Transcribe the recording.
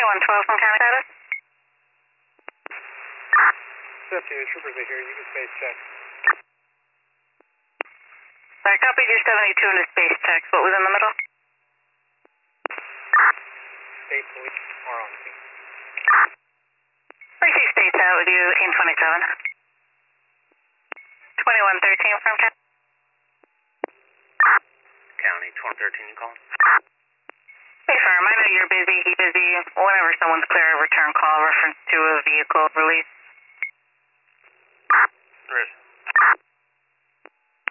2112 from County Status. 50, troopers are here. You can space check. Sorry, copied your 72 into space checks. What was in the middle? State police are on scene. I see states out with you, 1827. 2113 from County. County 2113, you calling? Hey, firm, I know you're busy. He's busy. Whenever someone's clear, a return call reference to a vehicle release. There is.